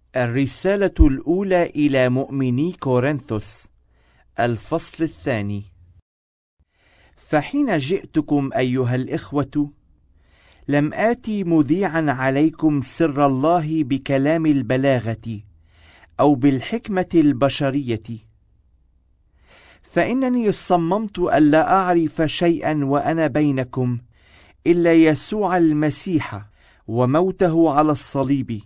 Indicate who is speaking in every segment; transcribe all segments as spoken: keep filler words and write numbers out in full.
Speaker 1: الرسالة الأولى إلى مؤمني كورنثوس، الفصل الثاني. فحين جئتكم أيها الإخوة، لم آتي مذيعا عليكم سر الله بكلام البلاغة أو بالحكمة البشرية، فإنني صممت ألا أعرف شيئا وأنا بينكم إلا يسوع المسيح وموته على الصليب،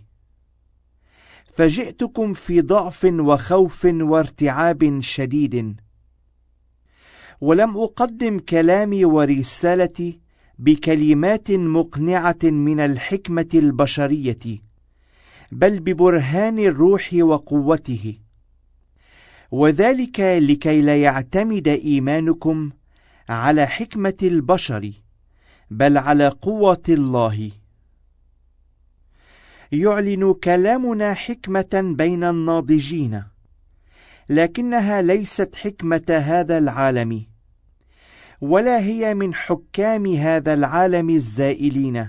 Speaker 1: فجئتكم في ضعف وخوف وارتعاب شديد، ولم أقدم كلامي ورسالتي بكلمات مقنعة من الحكمة البشرية، بل ببرهان الروح وقوته، وذلك لكي لا يعتمد إيمانكم على حكمة البشر بل على قوة الله. يعلن كلامنا حكمة بين الناضجين، لكنها ليست حكمة هذا العالم، ولا هي من حكام هذا العالم الزائلين،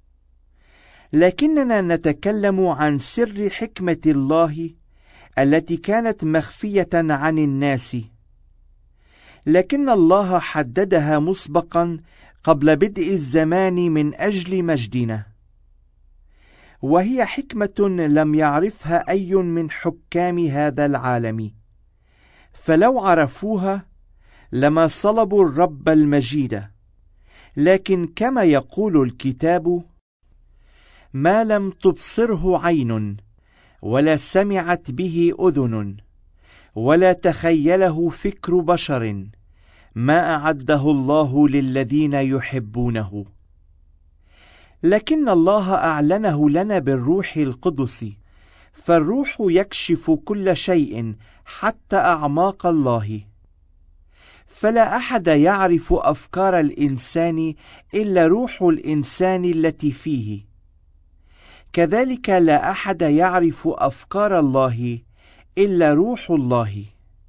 Speaker 1: لكننا نتكلم عن سر حكمة الله التي كانت مخفية عن الناس، لكن الله حددها مسبقا قبل بدء الزمان من أجل مجدنا، وهي حكمة لم يعرفها أي من حكام هذا العالم، فلو عرفوها لما صلبوا الرب المجيد. لكن كما يقول الكتاب: ما لم تبصره عين ولا سمعت به أذن ولا تخيله فكر بشر، ما أعده الله للذين يحبونه. لكن الله أعلنه لنا بالروح القدس، فالروح يكشف كل شيء حتى أعماق الله، فلا أحد يعرف أفكار الإنسان إلا روح الإنسان التي فيه، كذلك لا أحد يعرف أفكار الله إلا روح الله.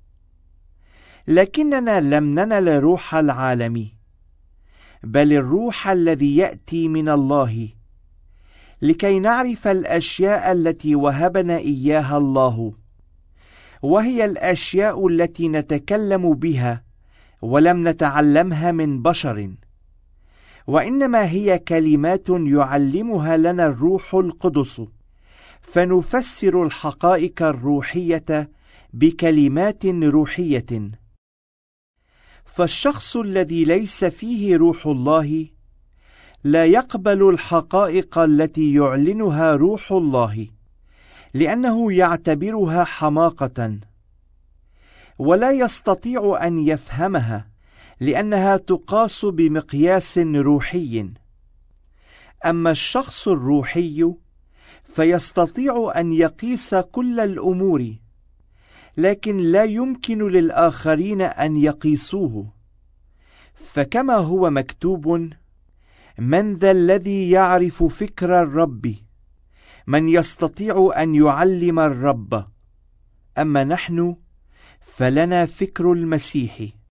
Speaker 1: لكننا لم ننل روح العالم، بل الروح الذي يأتي من الله، لكي نعرف الأشياء التي وهبنا إياها الله، وهي الأشياء التي نتكلم بها ولم نتعلمها من بشر، وإنما هي كلمات يعلمها لنا الروح القدس، فنفسر الحقائق الروحية بكلمات روحية. فالشخص الذي ليس فيه روح الله لا يقبل الحقائق التي يعلنها روح الله، لأنه يعتبرها حماقة، ولا يستطيع أن يفهمها لأنها تقاس بمقياس روحي. أما الشخص الروحي فيستطيع أن يقيس كل الأمور، لكن لا يمكن للآخرين أن يقيسوه، فكما هو مكتوب: من ذا الذي يعرف فكر الرب؟ من يستطيع أن يعلم الرب؟ أما نحن فلنا فكر المسيح.